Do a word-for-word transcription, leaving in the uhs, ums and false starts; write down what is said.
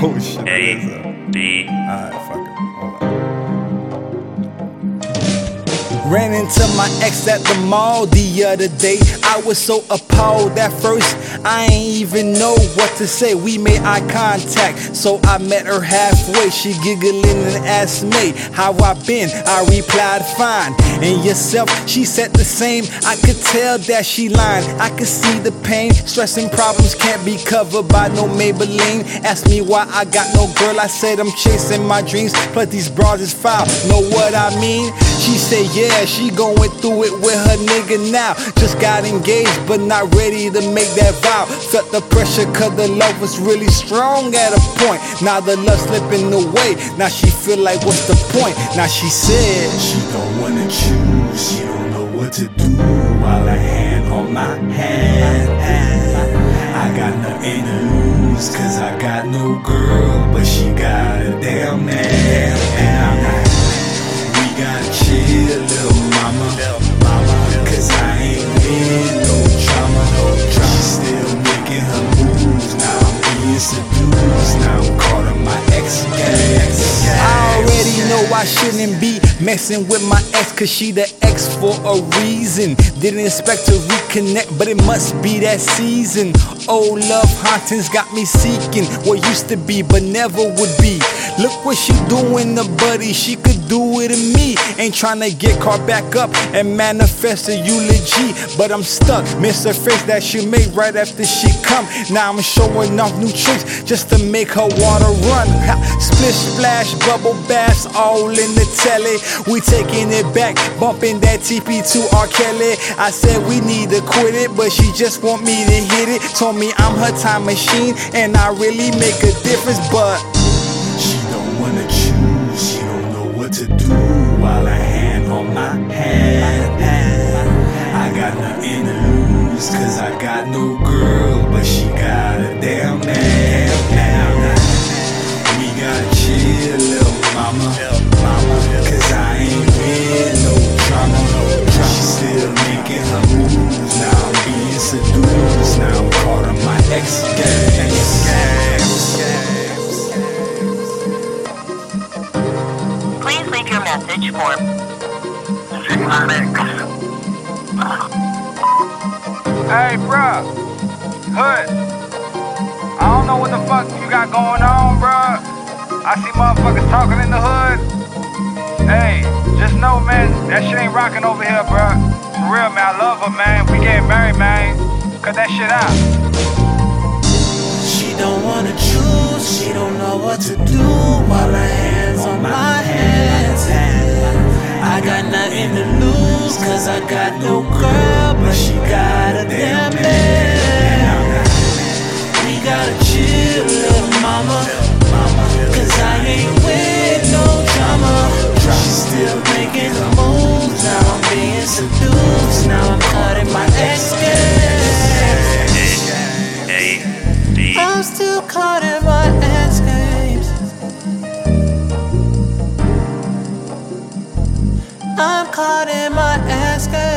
Oh shit. A D. Alright, fuck it. Hold on. Ran into my ex at the mall the other day. I was so appalled at first, I ain't even know what to say. We made eye contact, so I met her halfway. She giggling and asked me how I been. I replied fine. And yourself? She said the same. I could tell that she lying. I could see the pain. Stress and problems can't be covered by no Maybelline. Asked me why I got no girl. I said I'm chasing my dreams. Plus these bras is foul. Know what I mean? She said yeah, she going through it with her nigga now. Just got engaged but not ready to make that vow. Felt the pressure cause the love was really strong at a point. Now the love slipping away. Now she feel like what's the point? Now she said she don't wanna choose, she don't know what to do. While her hand on my hand, I got nothing to lose, cause I got no girl, but she got a damn man. And I'm not, we gotta chill, little mama, cause I ain't in no drama. She's still making her moves, now I'm being seduced. Now I'm caught on my ex gas. I already know I shouldn't be messing with my ex, cause she the ex for a reason. Didn't expect to reconnect, but it must be that season. Old love hauntings got me seeking what used to be but never would be. Look what she doing to buddy, she could do it to me. Ain't tryna get caught back up and manifest a eulogy, but I'm stuck. Miss her face that she made right after she come. Now I'm showing off new tricks just to make her water run. Splish splash, bubble baths, all in the telly. We taking it back, bumping that T P to R. Kelly. I said we need to quit it, but she just want me to hit it. Told me I'm her time machine and I really make a difference, but she don't wanna choose, she don't know what to do. While her hand on my hand, I got nothing to lose, cause I got no girl, but she got a damn man. Now we gotta chill, little mama, cause I ain't with no drama. She's still making her moves, now I'm being seduced. Now I'm caught on my ex gas. Please leave your message for Hey, bruh, Hood, I don't know what the fuck you got going on, bruh. I see motherfuckers talking in the hood. Hey, just know, man, that shit ain't rocking over here, bruh. For real, man, I love her, man. We getting married, man. Cut that shit out. She don't wanna choose, she don't know what to do. While her hands on my hands, I got nothing to lose, cause I got no girl, but she got a damn man. We gotta chill, little mama, cause I ain't with no drama. She's still making her moves, now I'm being seduced. Now I'm cutting my ex gas. I'm still caught in my ex games. I'm caught in my ex games.